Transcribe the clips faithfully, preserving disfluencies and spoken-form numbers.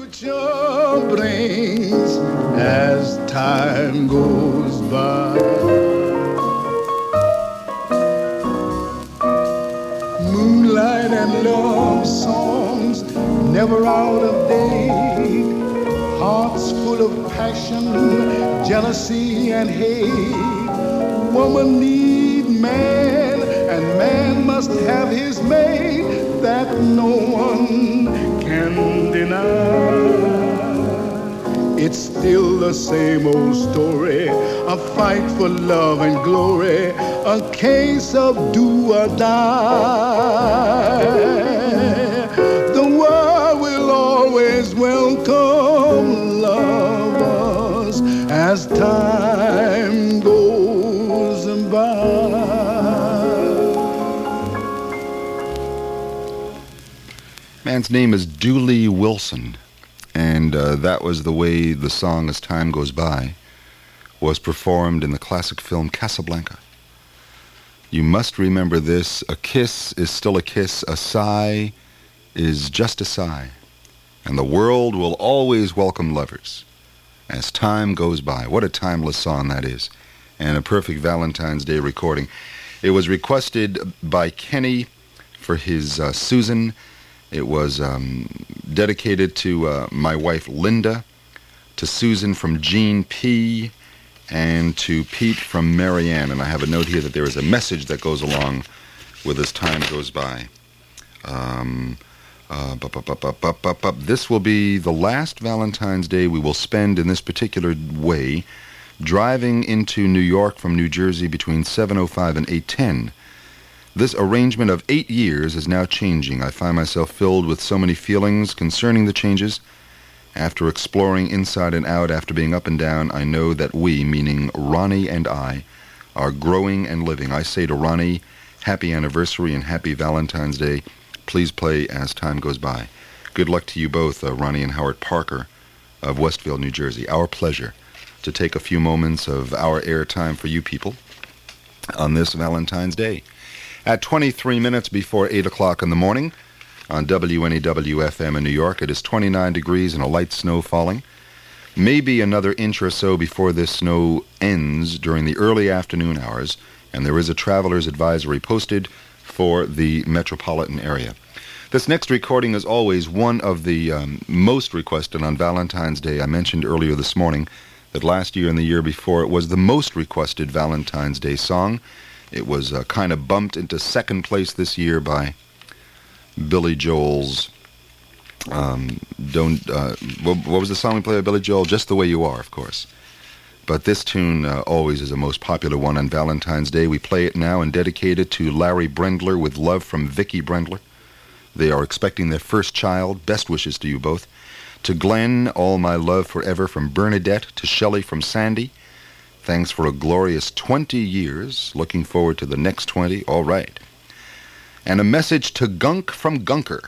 future brings as time goes by. Moonlight and love songs never out of date. Hearts full of passion, jealousy and hate. Woman need man and man must have his mate. That no one can deny. It's still the same old story, a fight for love and glory, a case of do or die. The world will always welcome lovers as time goes by. Man's name is Dooley Wilson, and uh, that was the way the song As Time Goes By was performed in the classic film Casablanca. You must remember this: a kiss is still a kiss, a sigh is just a sigh, and the world will always welcome lovers as time goes by. What a timeless song that is, and a perfect Valentine's Day recording. It was requested by Kenny for his uh, Susan. It was um, dedicated to uh, my wife Linda, to Susan from Jean P., and to Pete from Marianne. And I have a note here that there is a message that goes along with As Time Goes By. Um, uh, bup, bup, bup, bup, bup, bup, bup. This will be the last Valentine's Day we will spend in this particular way, driving into New York from New Jersey between seven oh five and eight ten. This arrangement of eight years is now changing. I find myself filled with so many feelings concerning the changes. After exploring inside and out, after being up and down, I know that we, meaning Ronnie and I, are growing and living. I say to Ronnie, happy anniversary and happy Valentine's Day. Please play As Time Goes By. Good luck to you both, uh, Ronnie and Howard Parker of Westfield, New Jersey. Our pleasure to take a few moments of our airtime for you people on this Valentine's Day. At twenty-three minutes before eight o'clock in the morning, on W N E W F M in New York, it is twenty-nine degrees and a light snow falling. Maybe another inch or so before this snow ends during the early afternoon hours, and there is a traveler's advisory posted for the metropolitan area. This next recording is always one of the um, most requested on Valentine's Day. I mentioned earlier this morning that last year and the year before it was the most requested Valentine's Day song. It was uh, kind of bumped into second place this year by Billy Joel's, um, don't, uh, what, what was the song we played by Billy Joel? Just the Way You Are, of course. But this tune uh, always is the most popular one on Valentine's Day. We play it now and dedicate it to Larry Brendler with love from Vicki Brendler. They are expecting their first child. Best wishes to you both. To Glenn, all my love forever from Bernadette. To Shelley from Sandy. Thanks for a glorious twenty years. Looking forward to the next twenty. All right. And a message to Gunk from Gunker.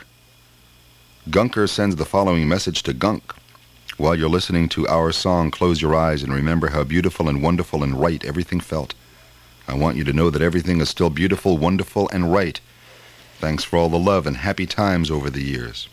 Gunker sends the following message to Gunk. While you're listening to our song, close your eyes and remember how beautiful and wonderful and right everything felt. I want you to know that everything is still beautiful, wonderful, and right. Thanks for all the love and happy times over the years.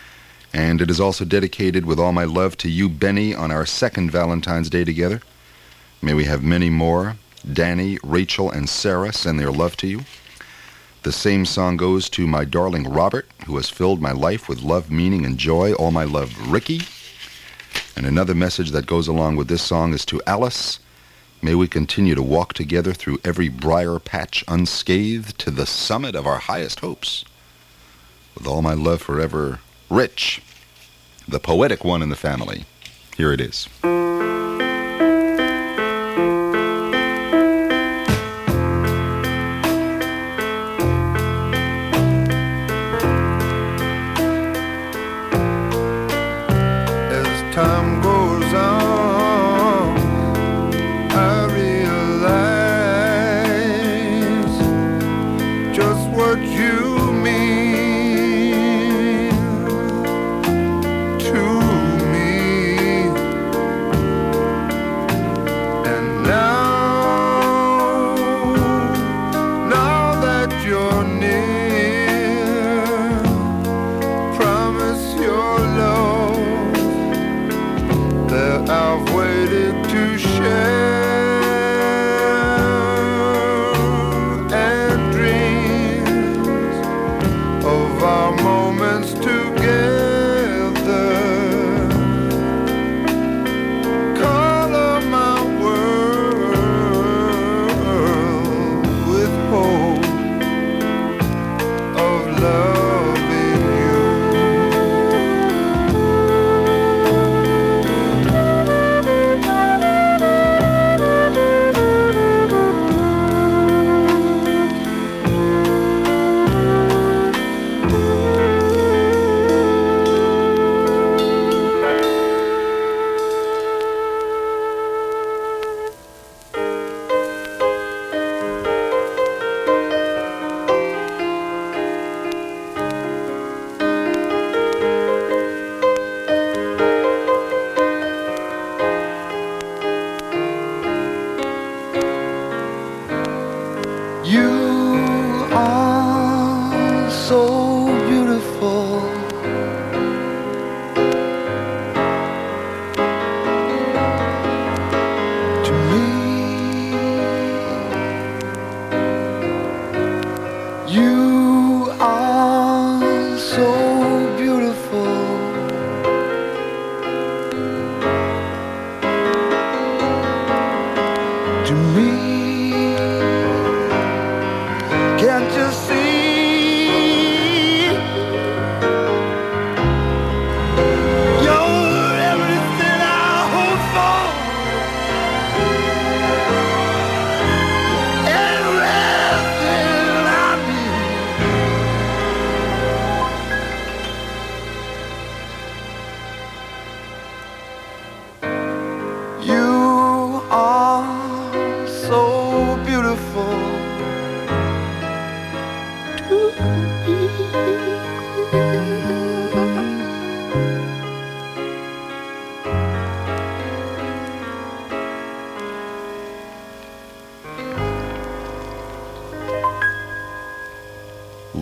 And it is also dedicated with all my love to you, Benny, on our second Valentine's Day together. May we have many more. Danny, Rachel, and Sarah send their love to you. The same song goes to my darling Robert, who has filled my life with love, meaning, and joy. All my love, Ricky. And another message that goes along with this song is to Alice. May we continue to walk together through every briar patch unscathed to the summit of our highest hopes. With all my love forever, Rich, the poetic one in the family. Here it is. Time goes on, I realize just what you mean to me.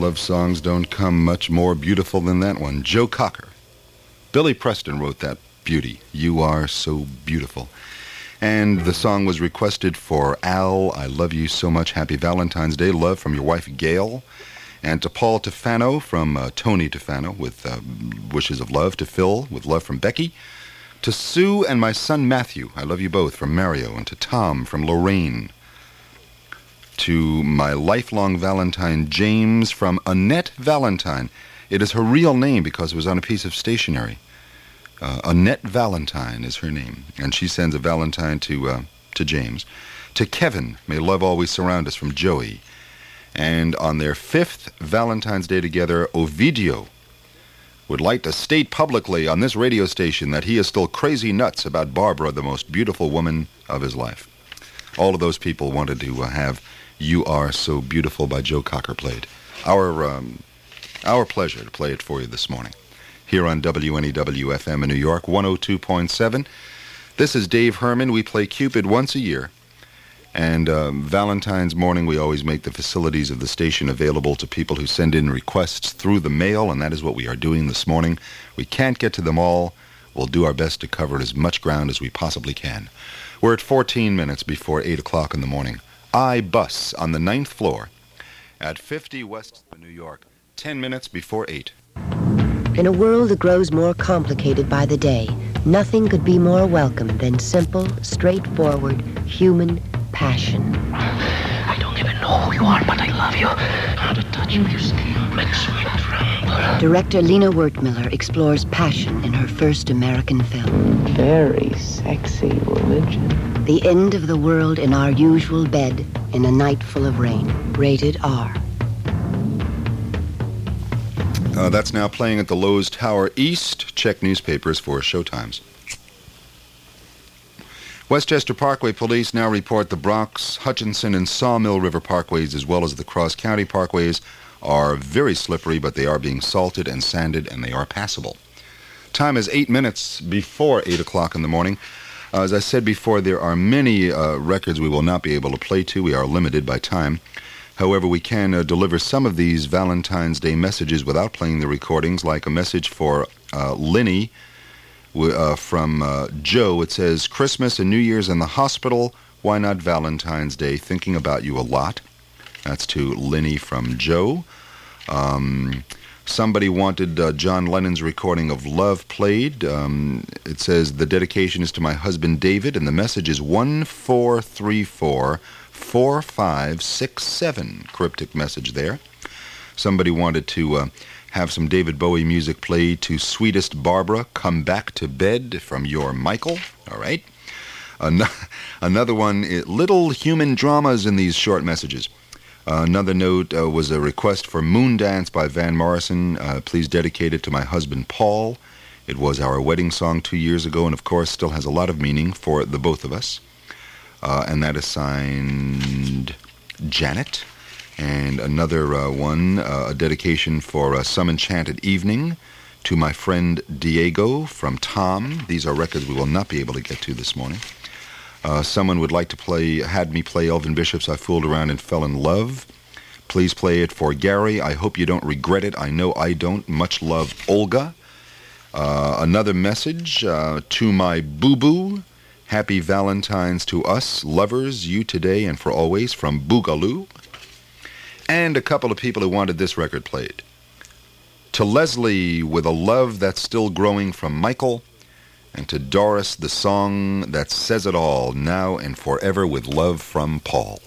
love songs don't come much more beautiful than that one. Joe Cocker. Billy Preston wrote that beauty. You Are So Beautiful. And the song was requested for Al. I love you so much. Happy Valentine's Day. Love from your wife, Gail. And to Paul Tefano from uh, Tony Tefano with uh, wishes of love. To Phil with love from Becky. To Sue and my son Matthew, I love you both, from Mario. And to Tom from Lorraine. To my lifelong Valentine, James, from Annette Valentine. It is her real name because it was on a piece of stationery. Uh, Annette Valentine is her name. And she sends a Valentine to, uh, to James. To Kevin, may love always surround us, from Joey. And on their fifth Valentine's Day together, Ovidio would like to state publicly on this radio station that he is still crazy nuts about Barbara, the most beautiful woman of his life. All of those people wanted to uh, have You Are So Beautiful by Joe Cocker played. Our, um, our pleasure to play it for you this morning. Here on W N E W F M in New York, one oh two point seven. This is Dave Herman. We play Cupid once a year. And um, Valentine's morning, we always make the facilities of the station available to people who send in requests through the mail, and that is what we are doing this morning. We can't get to them all. We'll do our best to cover as much ground as we possibly can. We're at fourteen minutes before eight o'clock in the morning. I Bus on the ninth floor at fifty West New York, ten minutes before eight. In a world that grows more complicated by the day, nothing could be more welcome than simple, straightforward, human passion. I don't even know who you are, but I love you. The touch of your skin makes me tremble. Director Lena Wertmiller explores passion in her first American film. Very sexy religion. The end of the world in our usual bed in a night full of rain. Rated R. Uh, that's now playing at the Lowe's Tower East. Check newspapers for showtimes. Westchester Parkway Police now report the Bronx, Hutchinson, and Sawmill River Parkways, as well as the Cross County Parkways, are very slippery, but they are being salted and sanded, and they are passable. Time is eight minutes before eight o'clock in the morning. Uh, as I said before, there are many uh, records we will not be able to play to. We are limited by time. However, we can uh, deliver some of these Valentine's Day messages without playing the recordings, like a message for uh, Linny uh, from uh, Joe. It says, Christmas and New Year's in the hospital. Why not Valentine's Day? Thinking about you a lot. That's to Linny from Joe. Um, somebody wanted uh, John Lennon's recording of Love played. Um, it says, the dedication is to my husband David, and the message is one four three four, four five six seven. Cryptic message there. Somebody wanted to uh, have some David Bowie music played to Sweetest Barbara, Come Back to Bed, from your Michael. All right. An- another one, little human dramas in these short messages. Uh, another note uh, was a request for Moon Dance by Van Morrison. Uh, please dedicate it to my husband, Paul. It was our wedding song two years ago, and of course still has a lot of meaning for the both of us. Uh, and that is signed Janet. And another uh, one, uh, a dedication for uh, Some Enchanted Evening to my friend Diego from Tom. These are records we will not be able to get to this morning. Uh, someone would like to play, had me play Elvin Bishop's I Fooled Around and Fell in Love. Please play it for Gary. I hope you don't regret it. I know I don't. Much love, Olga. Uh, another message uh, to my boo-boo. Happy Valentine's to us, lovers, you today and for always, from Boogaloo. And a couple of people who wanted this record played. To Leslie, with a love that's still growing, from Michael. And to Doris, the song that says it all, now and forever, with love, from Paul.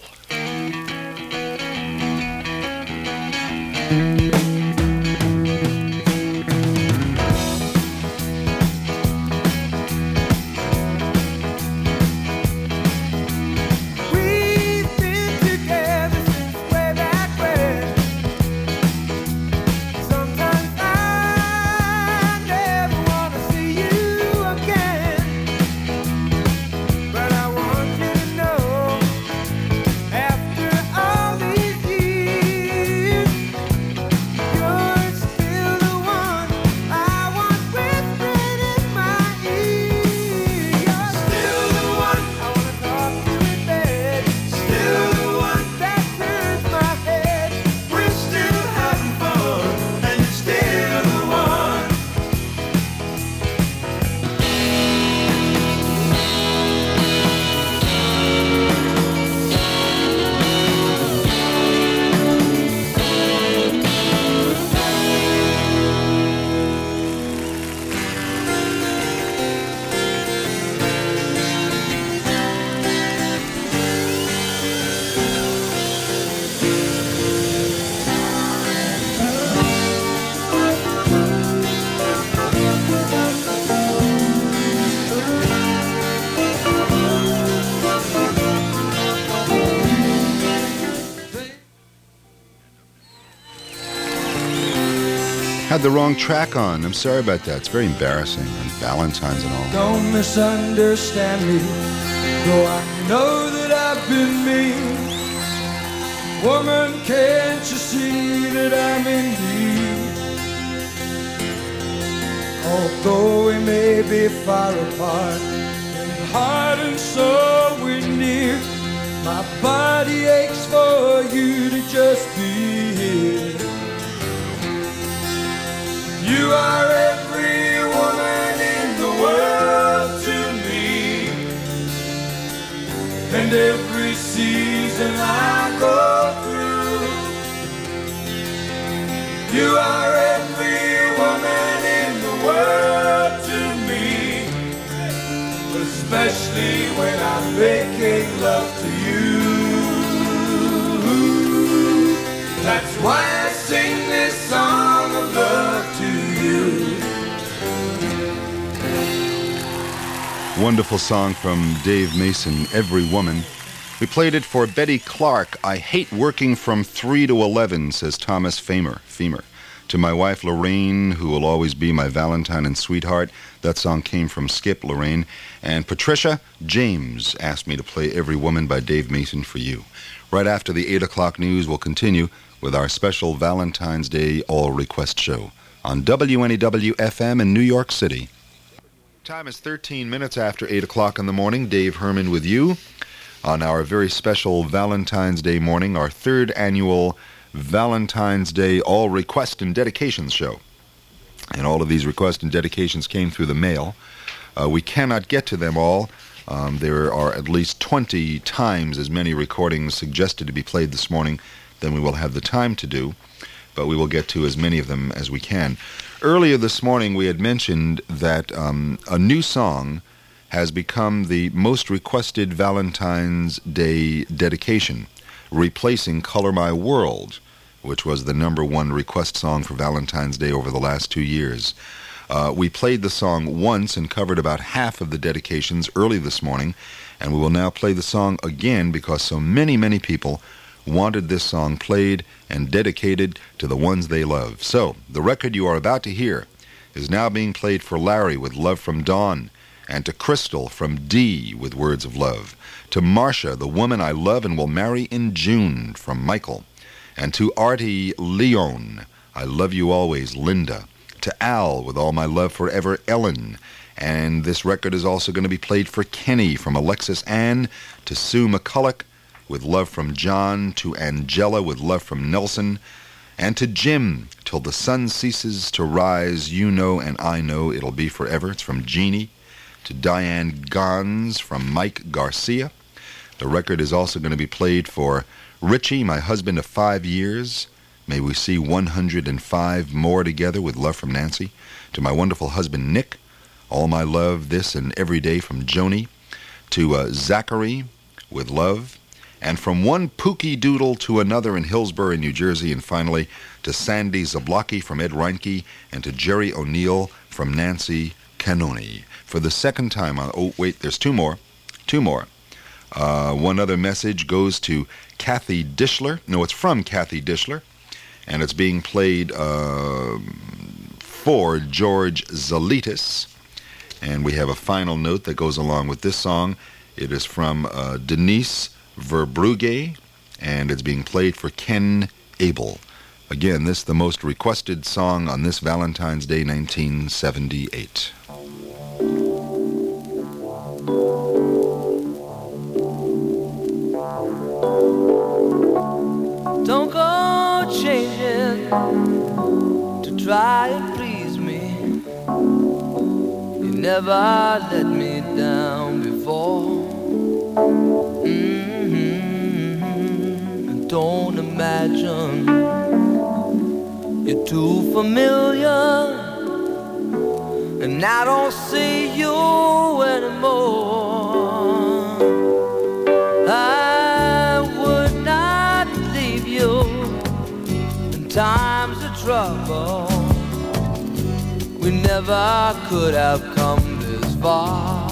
Had the wrong track on. I'm sorry about that. It's very embarrassing on Valentine's and all. Don't misunderstand me, though I know that I've been mean. Woman, can't you see that I'm in need? Although we may be far apart, in heart and soul we're near. My body aches for you to just be here. You are every woman in the world to me, and every season I go through. You are every woman in the world to me, especially when I'm making love to you. That's why I sing this song of love to you. Wonderful song from Dave Mason, Every Woman. We played it for Betty Clark. I hate working from three to eleven, says Thomas Famer. Femer. To my wife, Lorraine, who will always be my Valentine and sweetheart. That song came from Skip, Lorraine. And Patricia James asked me to play Every Woman by Dave Mason for you. Right after the eight o'clock news, we'll continue with our special Valentine's Day all-request show on W N E W F M in New York City. Time is thirteen minutes after eight o'clock in the morning. Dave Herman with you on our very special Valentine's Day morning, our third annual Valentine's Day all-request and dedications show. And all of these requests and dedications came through the mail. Uh, we cannot get to them all. Um, there are at least twenty times as many recordings suggested to be played this morning than we will have the time to do, but we will get to as many of them as we can. Earlier this morning, we had mentioned that um, a new song has become the most requested Valentine's Day dedication, replacing Color My World, which was the number one request song for Valentine's Day over the last two years. Uh, we played the song once and covered about half of the dedications early this morning, and we will now play the song again because so many, many people wanted this song played and dedicated to the ones they love. So, the record you are about to hear is now being played for Larry with Love from Dawn, and to Crystal from Dee with Words of Love, to Marcia, the woman I love and will marry in June, from Michael, and to Artie Leon, I love you always, Linda, to Al, with all my love forever, Ellen, and this record is also going to be played for Kenny, from Alexis Ann, to Sue McCulloch, with love from John, to Angela with love from Nelson, and to Jim, till the sun ceases to rise, you know and I know it'll be forever. It's from Jeannie. To Diane Gons from Mike Garcia. The record is also going to be played for Richie, my husband of five years. May we see one hundred five more together with love from Nancy. To my wonderful husband Nick, all my love this and every day from Joni. To uh, Zachary with love. And from one Pookie Doodle to another in Hillsborough, New Jersey. And finally, to Sandy Zablocki from Ed Reinke, and to Jerry O'Neill from Nancy Canoni. For the second time, on, oh, wait, there's two more. Two more. Uh, one other message goes to Kathy Dishler. No, it's from Kathy Dishler. And it's being played uh, for George Zalitis. And we have a final note that goes along with this song. It is from uh, Denise Verbrugge, and it's being played for Ken Abel. Again, this is the most requested song on this Valentine's Day, nineteen seventy-eight. Don't go changing to try and please me. You never let me down before. Don't imagine you're too familiar, and I don't see you anymore. I would not leave you in times of trouble. We never could have come this far.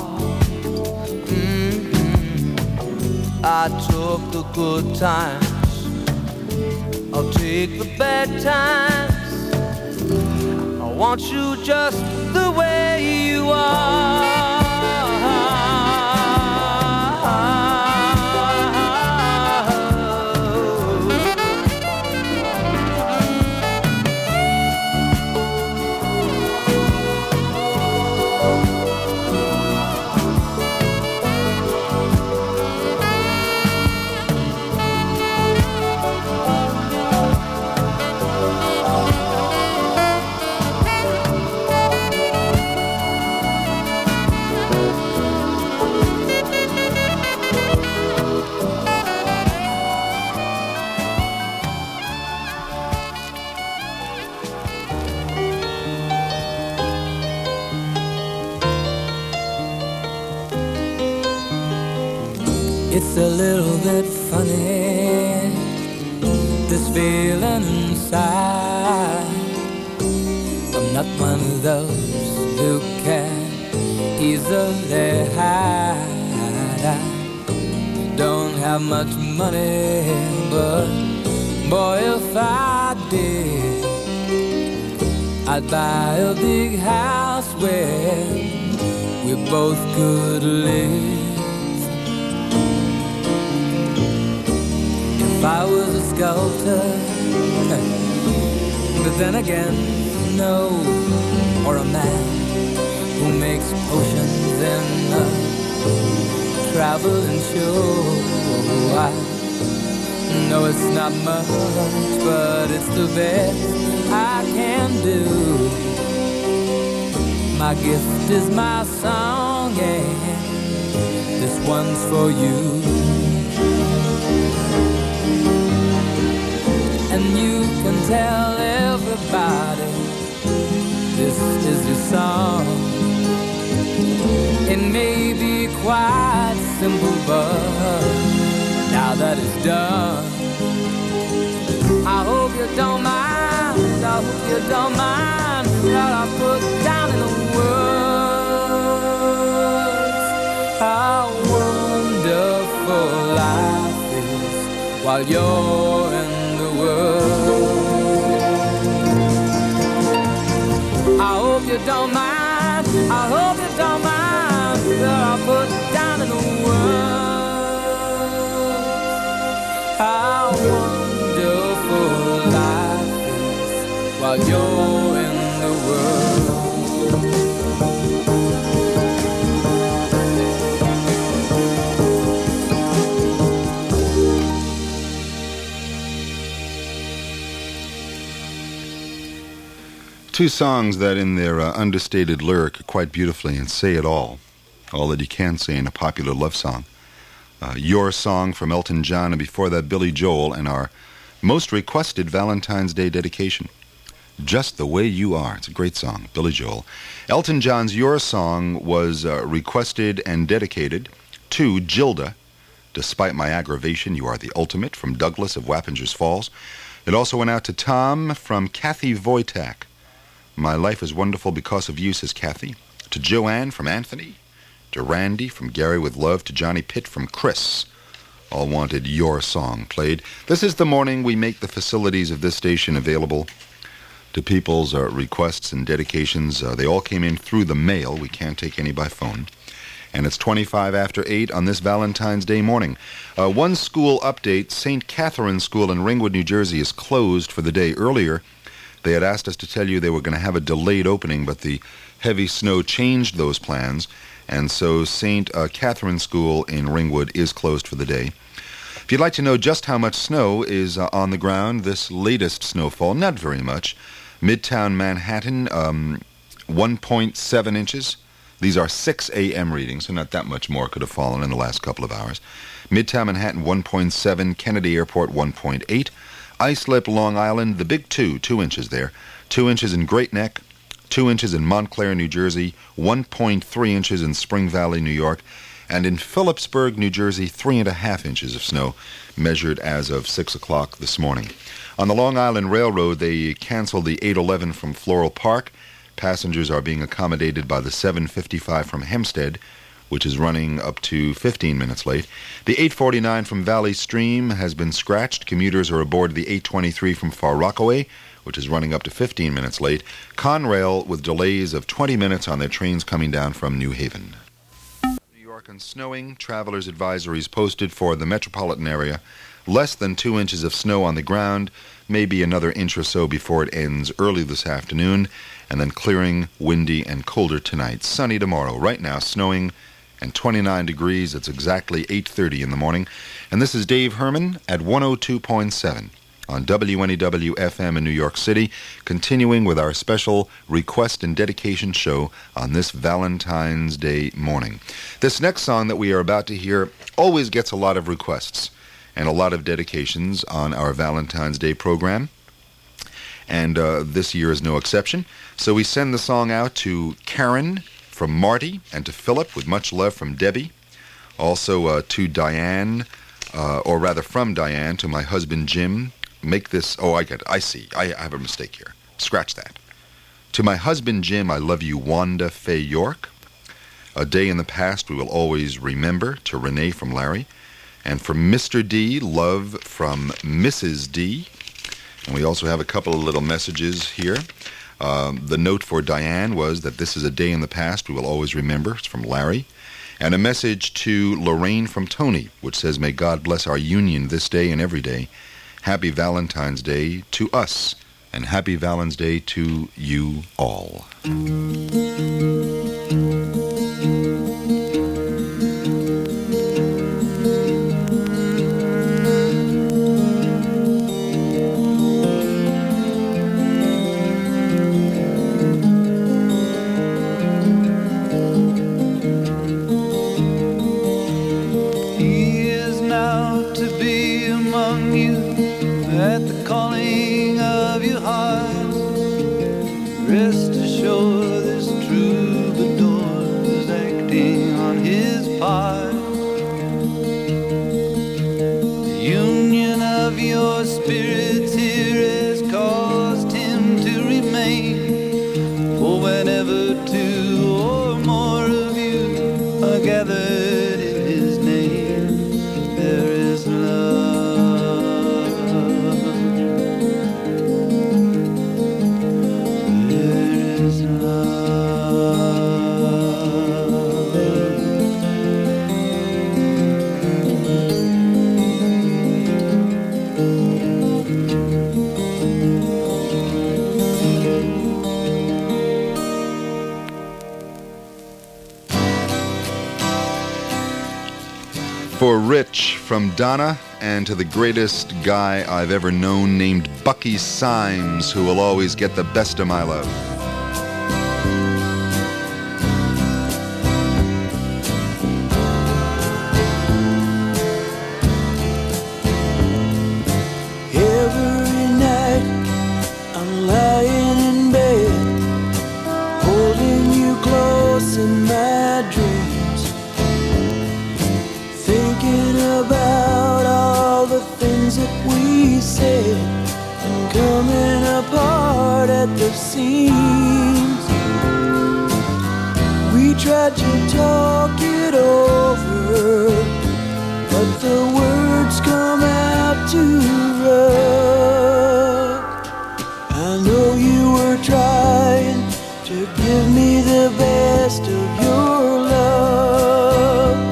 Mm-hmm. I took the good times, I'll take the bad times. want you just the way you are. It's a little bit funny, this feeling inside. I'm not one of those who can easily hide. I don't have much money, but boy, if I did, I'd buy a big house where we both could live. If I was a sculptor, but then again, no, or a man who makes potions in a traveling show. I know it's not much, but it's the best I can do. My gift is my song, and this one's for you. And you can tell everybody this is your song. It may be quite simple, but now that it's done, I hope you don't mind, I hope you don't mind what I put down in the words. How wonderful life is while you're in I hope you don't mind, I hope you don't mind that I put down in the words. How wonderful life is while you're in the world. Two songs that in their uh, understated lyric quite beautifully and say it all, all that you can say in a popular love song. Uh, Your Song from Elton John, and before that Billy Joel, and our most requested Valentine's Day dedication, Just the Way You Are. It's a great song, Billy Joel. Elton John's Your Song was uh, requested and dedicated to Gilda. Despite my aggravation, you are the ultimate, from Douglas of Wappingers Falls. It also went out to Tom from Kathy Voitak. My life is wonderful because of you, says Kathy. To Joanne from Anthony. To Randy from Gary with love. To Johnny Pitt from Chris. All wanted Your Song played. This is the morning we make the facilities of this station available to people's uh, requests and dedications. Uh, they all came in through the mail. We can't take any by phone. And it's twenty-five after eight on this Valentine's Day morning. Uh, one school update. Saint Catherine School in Ringwood, New Jersey is closed for the day. Earlier, they had asked us to tell you they were going to have a delayed opening, but the heavy snow changed those plans, and so Saint Uh, Catherine School in Ringwood is closed for the day. If you'd like to know just how much snow is uh, on the ground, this latest snowfall, not very much. Midtown Manhattan, um, one point seven inches. These are six a.m. readings, so not that much more could have fallen in the last couple of hours. Midtown Manhattan, one point seven. Kennedy Airport, one point eight. Islip, Long Island, the big two, two inches there. Two inches in Great Neck, two inches in Montclair, New Jersey, one point three inches in Spring Valley, New York, and in Phillipsburg, New Jersey, three and a half inches of snow measured as of six o'clock this morning. On the Long Island Railroad, they canceled the eight eleven from Floral Park. Passengers are being accommodated by the seven fifty-five from Hempstead, which is running up to fifteen minutes late. The eight forty-nine from Valley Stream has been scratched. Commuters are aboard the eight twenty-three from Far Rockaway, which is running up to fifteen minutes late. Conrail with delays of twenty minutes on their trains coming down from New Haven. New York and snowing. Travelers advisories posted for the metropolitan area. Less than two inches of snow on the ground. Maybe another inch or so before it ends early this afternoon. And then clearing, windy, and colder tonight. Sunny tomorrow. Right now, snowing and twenty-nine degrees. It's exactly eight thirty in the morning. And this is Dave Herman at one oh two point seven on W N E W F M in New York City, continuing with our special request and dedication show on this Valentine's Day morning. This next song that we are about to hear always gets a lot of requests and a lot of dedications on our Valentine's Day program. And uh, this year is no exception. So we send the song out to Karen from Marty and to Philip with much love from Debbie. Also uh, to Diane, uh, or rather from Diane to my husband Jim. Make this, oh, I get it. I see. I, I have a mistake here. Scratch that. To my husband Jim, I love you, Wanda Faye York. A day in the past we will always remember, to Renee from Larry. And from Mister D, love from Missus D. And we also have a couple of little messages here. Um, the note for Diane was that this is a day in the past we will always remember. It's from Larry. And a message to Lorraine from Tony, which says, may God bless our union this day and every day. Happy Valentine's Day to us, and happy Valentine's Day to you all. For Rich from Donna, and to the greatest guy I've ever known named Bucky Symes, who will always get the best of my love. Every night I'm lying in bed, holding you close in my dreams. About all the things that we said and coming apart at the seams. We tried to talk it over, but the words come out too rough. I know you were trying to give me the best of your love.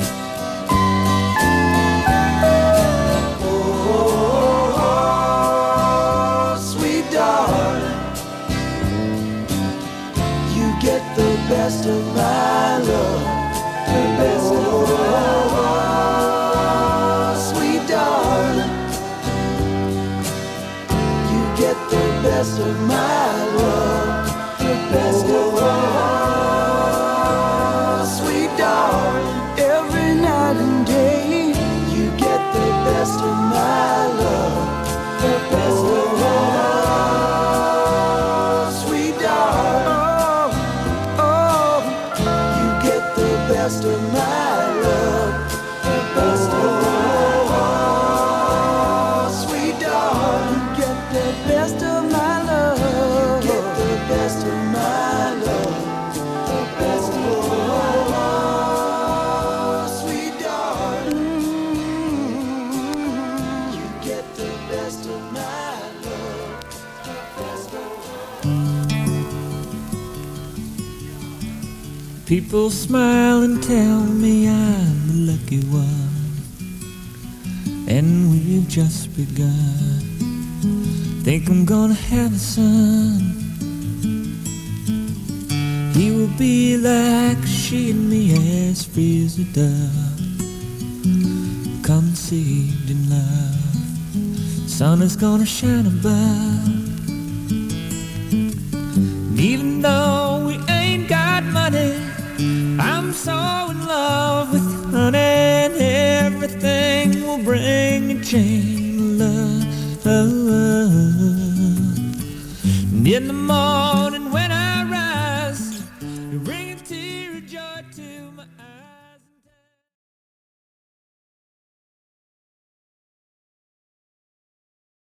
Best of my love, the best of my love, sweet darling. You get the best of my love, the best of my love, sweet darling. Every night and day, you get the best of my love, the best of my love, sweet darling. Best of my love, the best of my love, sweet darling. Get the best of my love, get the best of my love, the best of my love, sweet darling. You get the best of my love, the People smile and tell me I'm the lucky one, and we've just begun. Think I'm gonna have a son. He will be like she and me, as free as a dove, conceived in love. Sun is gonna shine above. And even though we ain't got money, I'm so in love with you, honey, and everything will bring a chain of love. And in the morning when I rise, you bring a tear of joy to